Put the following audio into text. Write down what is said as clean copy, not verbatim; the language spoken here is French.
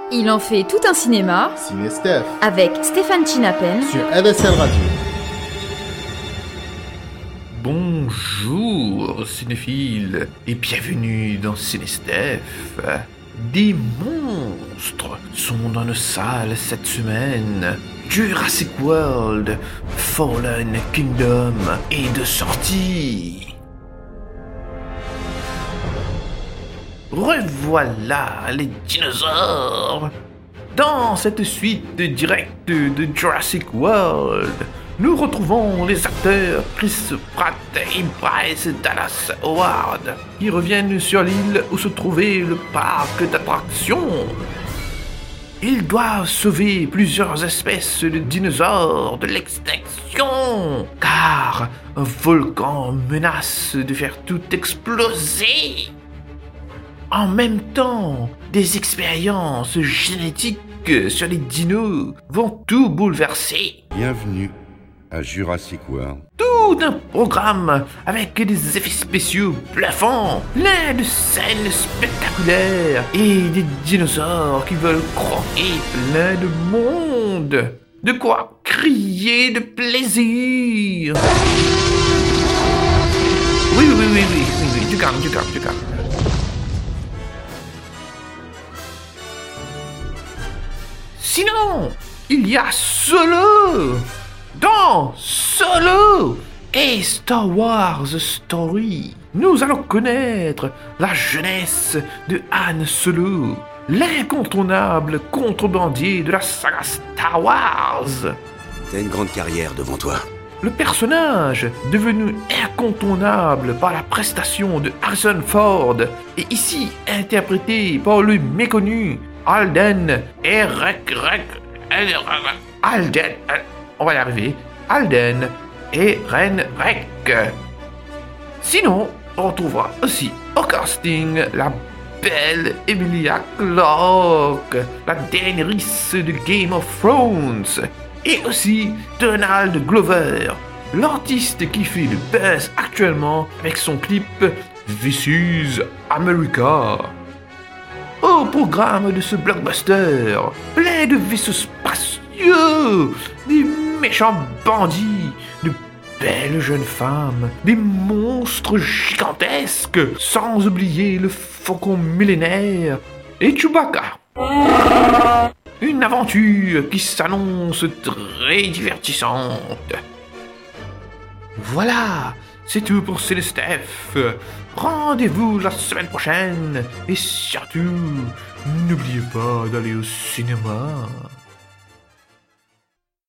Il en fait tout un cinéma Ciné Steph avec Stéphane Chinapen sur LSL Radio. Bonjour cinéphiles et bienvenue dans Ciné Steph. Des monstres sont dans nos salles cette semaine. Jurassic World Fallen Kingdom est de sortie. Revoilà les dinosaures. Dans cette suite directe de Jurassic World, nous retrouvons les acteurs Chris Pratt et Bryce Dallas Howard qui reviennent sur l'île où se trouvait le parc d'attractions. Ils doivent sauver plusieurs espèces de dinosaures de l'extinction, car un volcan menace de faire tout exploser. En même temps, des expériences génétiques sur les dinos vont tout bouleverser. Bienvenue à Jurassic World. Tout un programme avec des effets spéciaux bluffants, plein de scènes spectaculaires et des dinosaures qui veulent croquer plein de monde. De quoi crier de plaisir. Oui, du calme. Sinon, il y a Solo. Dans Solo et Star Wars Story, nous allons connaître la jeunesse de Han Solo, l'incontournable contrebandier de la saga Star Wars. T'as une grande carrière devant toi. Le personnage devenu incontournable par la prestation de Harrison Ford est ici interprété par le méconnu Alden on va y arriver. Alden Ehrenreich. Sinon, on retrouvera aussi au casting la belle Emilia Clarke, la Daenerys de Game of Thrones, et aussi Donald Glover, l'artiste qui fait le buzz actuellement avec son clip This is America. Au programme de ce blockbuster, plein de vaisseaux spacieux, des méchants bandits, de belles jeunes femmes, des monstres gigantesques, sans oublier le faucon millénaire et Chewbacca. Une aventure qui s'annonce très divertissante. Voilà, c'est tout pour Ciné Steph. Rendez-vous la semaine prochaine et surtout, n'oubliez pas d'aller au cinéma.